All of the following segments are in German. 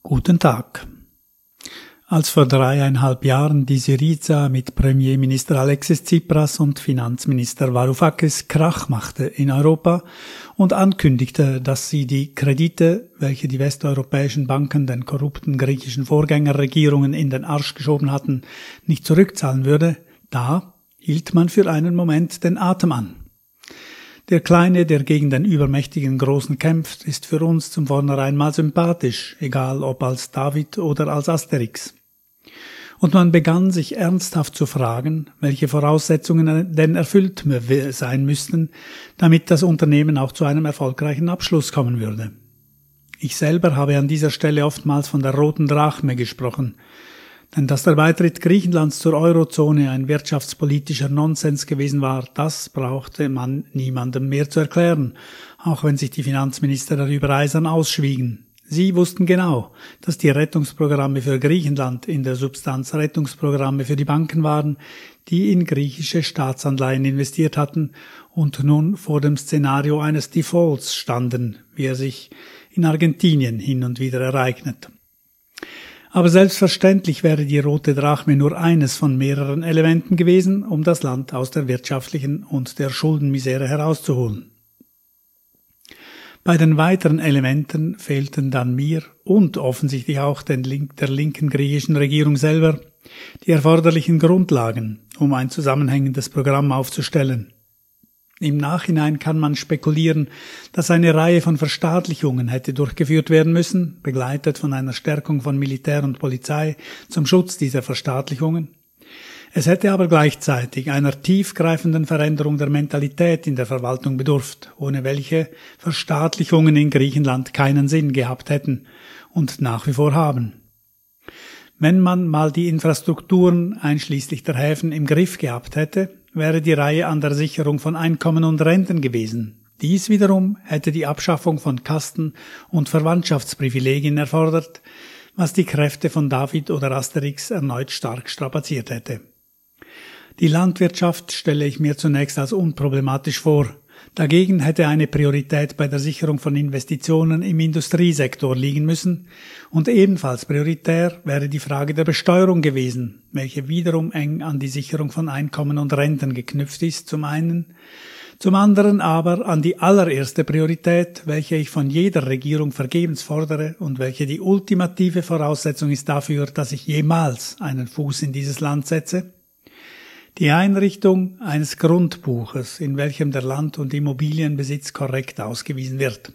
Guten Tag. Als vor 3,5 Jahren die Syriza mit Premierminister Alexis Tsipras und Finanzminister Varoufakis Krach machte in Europa und ankündigte, dass sie die Kredite, welche die westeuropäischen Banken den korrupten griechischen Vorgängerregierungen in den Arsch geschoben hatten, nicht zurückzahlen würde, da hielt man für einen Moment den Atem an. Der Kleine, der gegen den übermächtigen Großen kämpft, ist für uns zum Vornherein mal sympathisch, egal ob als David oder als Asterix. Und man begann sich ernsthaft zu fragen, welche Voraussetzungen denn erfüllt sein müssten, damit das Unternehmen auch zu einem erfolgreichen Abschluss kommen würde. Ich selber habe an dieser Stelle oftmals von der roten Drachme gesprochen, denn dass der Beitritt Griechenlands zur Eurozone ein wirtschaftspolitischer Nonsens gewesen war, das brauchte man niemandem mehr zu erklären, auch wenn sich die Finanzminister darüber eisern ausschwiegen. Sie wussten genau, dass die Rettungsprogramme für Griechenland in der Substanz Rettungsprogramme für die Banken waren, die in griechische Staatsanleihen investiert hatten und nun vor dem Szenario eines Defaults standen, wie er sich in Argentinien hin und wieder ereignet. Aber selbstverständlich wäre die rote Drachme nur eines von mehreren Elementen gewesen, um das Land aus der wirtschaftlichen und der Schuldenmisere herauszuholen. Bei den weiteren Elementen fehlten dann mir und offensichtlich auch der linken griechischen Regierung selber die erforderlichen Grundlagen, um ein zusammenhängendes Programm aufzustellen. Im Nachhinein kann man spekulieren, dass eine Reihe von Verstaatlichungen hätte durchgeführt werden müssen, begleitet von einer Stärkung von Militär und Polizei zum Schutz dieser Verstaatlichungen. Es hätte aber gleichzeitig einer tiefgreifenden Veränderung der Mentalität in der Verwaltung bedurft, ohne welche Verstaatlichungen in Griechenland keinen Sinn gehabt hätten und nach wie vor haben. Wenn man mal die Infrastrukturen einschließlich der Häfen im Griff gehabt hätte, wäre die Reihe an der Sicherung von Einkommen und Renten gewesen. Dies wiederum hätte die Abschaffung von Kasten- und Verwandtschaftsprivilegien erfordert, was die Kräfte von David oder Asterix erneut stark strapaziert hätte. Die Landwirtschaft stelle ich mir zunächst als unproblematisch vor. Dagegen hätte eine Priorität bei der Sicherung von Investitionen im Industriesektor liegen müssen und ebenfalls prioritär wäre die Frage der Besteuerung gewesen, welche wiederum eng an die Sicherung von Einkommen und Renten geknüpft ist zum einen, zum anderen aber an die allererste Priorität, welche ich von jeder Regierung vergebens fordere und welche die ultimative Voraussetzung ist dafür, dass ich jemals einen Fuß in dieses Land setze: die Einrichtung eines Grundbuches, in welchem der Land- und Immobilienbesitz korrekt ausgewiesen wird.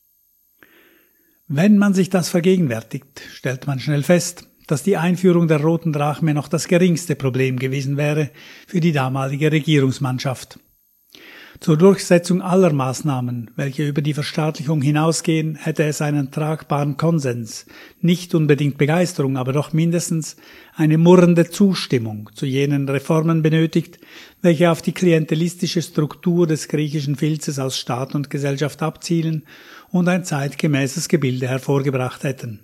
Wenn man sich das vergegenwärtigt, stellt man schnell fest, dass die Einführung der roten Drachme noch das geringste Problem gewesen wäre für die damalige Regierungsmannschaft. Zur Durchsetzung aller Maßnahmen, welche über die Verstaatlichung hinausgehen, hätte es einen tragbaren Konsens, nicht unbedingt Begeisterung, aber doch mindestens eine murrende Zustimmung zu jenen Reformen benötigt, welche auf die klientelistische Struktur des griechischen Filzes aus Staat und Gesellschaft abzielen und ein zeitgemäßes Gebilde hervorgebracht hätten.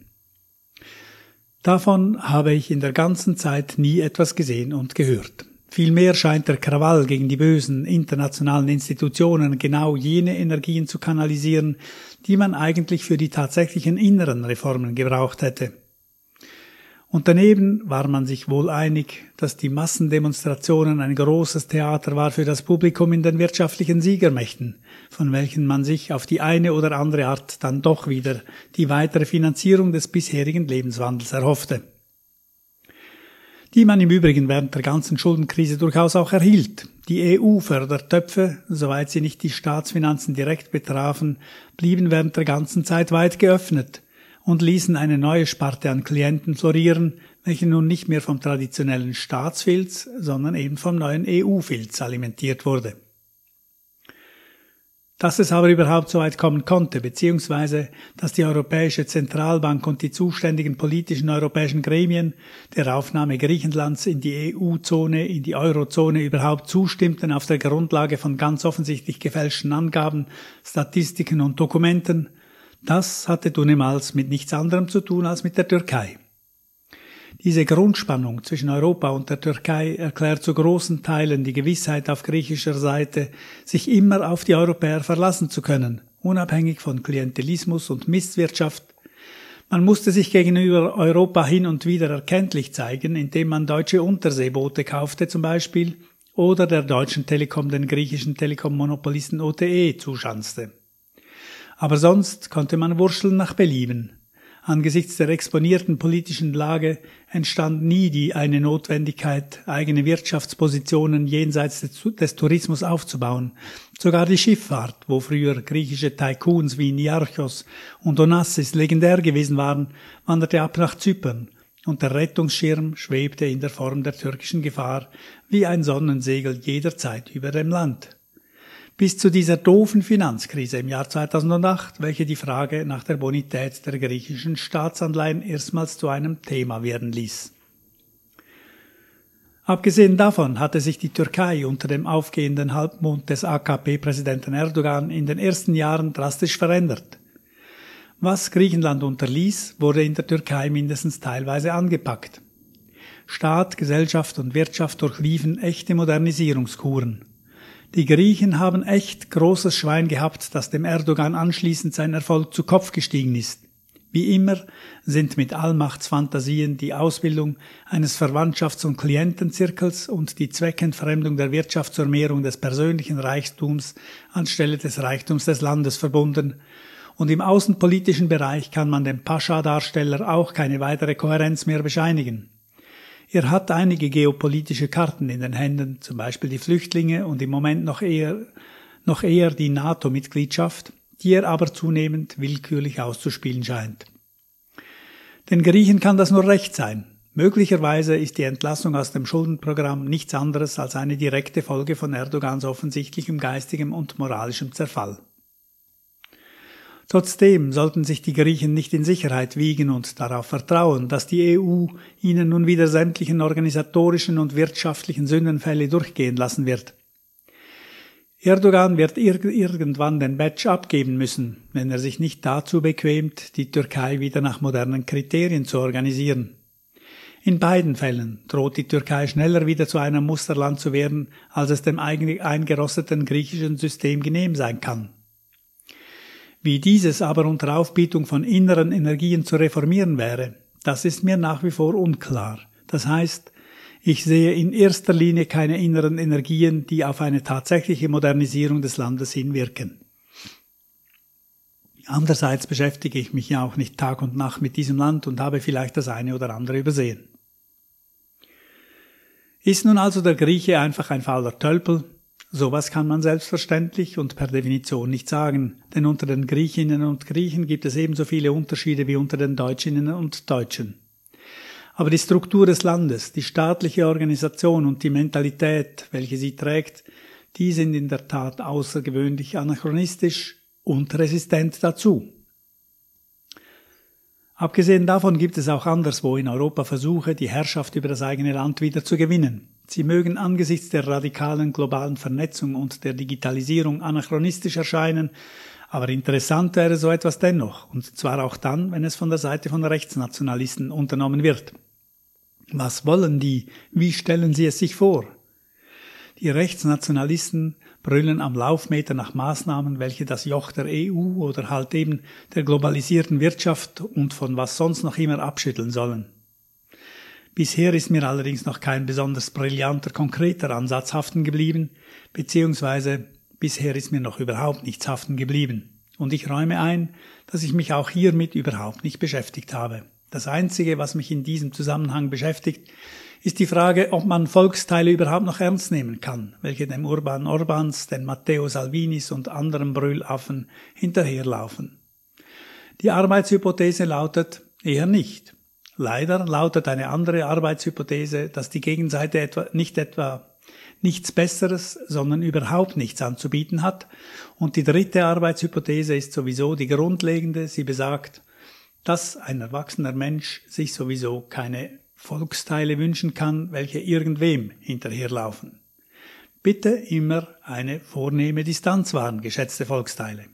Davon habe ich in der ganzen Zeit nie etwas gesehen und gehört. Vielmehr scheint der Krawall gegen die bösen internationalen Institutionen genau jene Energien zu kanalisieren, die man eigentlich für die tatsächlichen inneren Reformen gebraucht hätte. Und daneben war man sich wohl einig, dass die Massendemonstrationen ein großes Theater war für das Publikum in den wirtschaftlichen Siegermächten, von welchen man sich auf die eine oder andere Art dann doch wieder die weitere Finanzierung des bisherigen Lebenswandels erhoffte, die man im Übrigen während der ganzen Schuldenkrise durchaus auch erhielt. Die EU-Fördertöpfe, soweit sie nicht die Staatsfinanzen direkt betrafen, blieben während der ganzen Zeit weit geöffnet und ließen eine neue Sparte an Klienten florieren, welche nun nicht mehr vom traditionellen Staatsfilz, sondern eben vom neuen EU-Filz alimentiert wurde. Dass es aber überhaupt so weit kommen konnte, beziehungsweise dass die Europäische Zentralbank und die zuständigen politischen europäischen Gremien der Aufnahme Griechenlands in die EU-Zone, in die Eurozone überhaupt zustimmten auf der Grundlage von ganz offensichtlich gefälschten Angaben, Statistiken und Dokumenten, das hatte Dunnemals mit nichts anderem zu tun als mit der Türkei. Diese Grundspannung zwischen Europa und der Türkei erklärt zu großen Teilen die Gewissheit auf griechischer Seite, sich immer auf die Europäer verlassen zu können, unabhängig von Klientelismus und Misswirtschaft, Man musste sich gegenüber Europa hin und wieder erkenntlich zeigen, indem man deutsche Unterseeboote kaufte zum Beispiel oder der Deutschen Telekom den griechischen Telekom-Monopolisten OTE zuschanzte. Aber sonst konnte man wurschteln nach Belieben. Angesichts der exponierten politischen Lage entstand nie eine Notwendigkeit, eigene Wirtschaftspositionen jenseits des Tourismus aufzubauen. Sogar die Schifffahrt, wo früher griechische Tycoons wie Niarchos und Onassis legendär gewesen waren, wanderte ab nach Zypern, und der Rettungsschirm schwebte in der Form der türkischen Gefahr wie ein Sonnensegel jederzeit über dem Land. Bis zu dieser doofen Finanzkrise im Jahr 2008, welche die Frage nach der Bonität der griechischen Staatsanleihen erstmals zu einem Thema werden ließ. Abgesehen davon hatte sich die Türkei unter dem aufgehenden Halbmond des AKP-Präsidenten Erdogan in den ersten Jahren drastisch verändert. Was Griechenland unterließ, wurde in der Türkei mindestens teilweise angepackt. Staat, Gesellschaft und Wirtschaft durchliefen echte Modernisierungskuren. Die Griechen haben echt großes Schwein gehabt, dass dem Erdogan anschließend sein Erfolg zu Kopf gestiegen ist. Wie immer sind mit Allmachtsfantasien die Ausbildung eines Verwandtschafts- und Klientenzirkels und die Zweckentfremdung der Wirtschaft zur Mehrung des persönlichen Reichtums anstelle des Reichtums des Landes verbunden. Und im außenpolitischen Bereich kann man dem Pascha-Darsteller auch keine weitere Kohärenz mehr bescheinigen. Er hat einige geopolitische Karten in den Händen, zum Beispiel die Flüchtlinge und im Moment noch eher die NATO-Mitgliedschaft, die er aber zunehmend willkürlich auszuspielen scheint. Den Griechen kann das nur recht sein. Möglicherweise ist die Entlassung aus dem Schuldenprogramm nichts anderes als eine direkte Folge von Erdogans offensichtlichem geistigem und moralischem Zerfall. Trotzdem sollten sich die Griechen nicht in Sicherheit wiegen und darauf vertrauen, dass die EU ihnen nun wieder sämtlichen organisatorischen und wirtschaftlichen Sündenfälle durchgehen lassen wird. Erdogan wird irgendwann den Badge abgeben müssen, wenn er sich nicht dazu bequemt, die Türkei wieder nach modernen Kriterien zu organisieren. In beiden Fällen droht die Türkei schneller wieder zu einem Musterland zu werden, als es dem eingerosteten griechischen System genehm sein kann. Wie dieses aber unter Aufbietung von inneren Energien zu reformieren wäre, das ist mir nach wie vor unklar. Das heißt, ich sehe in erster Linie keine inneren Energien, die auf eine tatsächliche Modernisierung des Landes hinwirken. Andererseits beschäftige ich mich ja auch nicht Tag und Nacht mit diesem Land und habe vielleicht das eine oder andere übersehen. Ist nun also der Grieche einfach ein fauler Tölpel? Sowas kann man selbstverständlich und per Definition nicht sagen, denn unter den Griechinnen und Griechen gibt es ebenso viele Unterschiede wie unter den Deutschinnen und Deutschen. Aber die Struktur des Landes, die staatliche Organisation und die Mentalität, welche sie trägt, die sind in der Tat außergewöhnlich anachronistisch und resistent dazu. Abgesehen davon gibt es auch anderswo in Europa Versuche, die Herrschaft über das eigene Land wieder zu gewinnen. Sie mögen angesichts der radikalen globalen Vernetzung und der Digitalisierung anachronistisch erscheinen, aber interessant wäre so etwas dennoch, und zwar auch dann, wenn es von der Seite von Rechtsnationalisten unternommen wird. Was wollen die? Wie stellen sie es sich vor? Die Rechtsnationalisten brüllen am Laufmeter nach Maßnahmen, welche das Joch der EU oder halt eben der globalisierten Wirtschaft und von was sonst noch immer abschütteln sollen. Bisher ist mir allerdings noch kein besonders brillanter, konkreter Ansatz haften geblieben, beziehungsweise bisher ist mir noch überhaupt nichts haften geblieben. Und ich räume ein, dass ich mich auch hiermit überhaupt nicht beschäftigt habe. Das Einzige, was mich in diesem Zusammenhang beschäftigt, ist die Frage, ob man Volksteile überhaupt noch ernst nehmen kann, welche dem Urban Orbans, den Matteo Salvinis und anderen Brüllaffen hinterherlaufen. Die Arbeitshypothese lautet eher nicht. Leider lautet eine andere Arbeitshypothese, dass die Gegenseite nicht etwa nichts Besseres, sondern überhaupt nichts anzubieten hat. Und die dritte Arbeitshypothese ist sowieso die grundlegende. Sie besagt, dass ein erwachsener Mensch sich sowieso keine Volksteile wünschen kann, welche irgendwem hinterherlaufen. Bitte immer eine vornehme Distanz wahren, geschätzte Volksteile.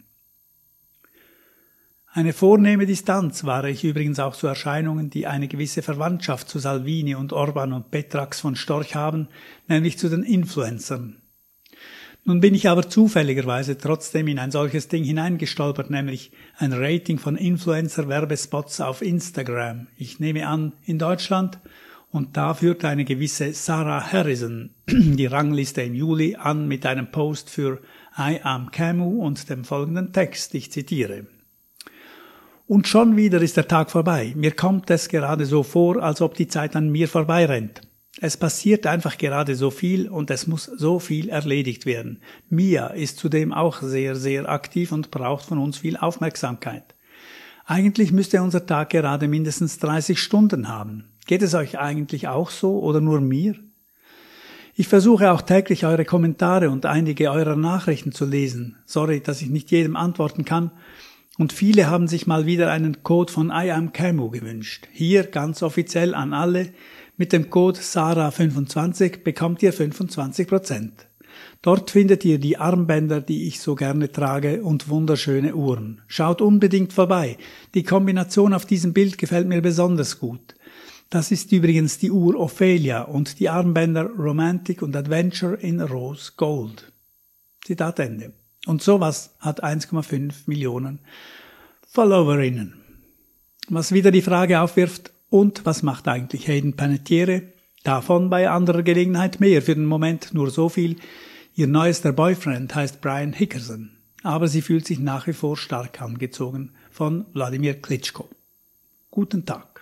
Eine vornehme Distanz wahre ich übrigens auch zu Erscheinungen, die eine gewisse Verwandtschaft zu Salvini und Orban und Petrax von Storch haben, nämlich zu den Influencern. Nun bin ich aber zufälligerweise trotzdem in ein solches Ding hineingestolpert, nämlich ein Rating von Influencer-Werbespots auf Instagram. Ich nehme an, in Deutschland. Und da führte eine gewisse Sarah Harrison die Rangliste im Juli an mit einem Post für I Am Camus und dem folgenden Text, ich zitiere. Und schon wieder ist der Tag vorbei. Mir kommt es gerade so vor, als ob die Zeit an mir vorbeirennt. Es passiert einfach gerade so viel und es muss so viel erledigt werden. Mia ist zudem auch sehr, sehr aktiv und braucht von uns viel Aufmerksamkeit. Eigentlich müsste unser Tag gerade mindestens 30 Stunden haben. Geht es euch eigentlich auch so oder nur mir? Ich versuche auch täglich eure Kommentare und einige eurer Nachrichten zu lesen. Sorry, dass ich nicht jedem antworten kann. Und viele haben sich mal wieder einen Code von I Am Camus gewünscht. Hier ganz offiziell an alle. Mit dem Code SARA25 bekommt ihr 25%. Dort findet ihr die Armbänder, die ich so gerne trage, und wunderschöne Uhren. Schaut unbedingt vorbei. Die Kombination auf diesem Bild gefällt mir besonders gut. Das ist übrigens die Uhr Ophelia und die Armbänder Romantic und Adventure in Rose Gold. Zitat Ende. Und sowas hat 1,5 Millionen Followerinnen. Was wieder die Frage aufwirft, und was macht eigentlich Hayden Panettiere? Davon bei anderer Gelegenheit mehr, für den Moment nur so viel. Ihr neuester Boyfriend heißt Brian Hickerson, aber sie fühlt sich nach wie vor stark angezogen von Wladimir Klitschko. Guten Tag.